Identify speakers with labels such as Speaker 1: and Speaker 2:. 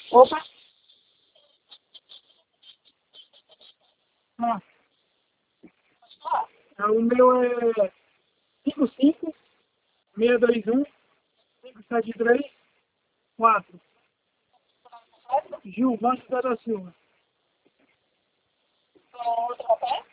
Speaker 1: Opa! Ah, o meu é 55-621-573-4. Gilvan da Silva.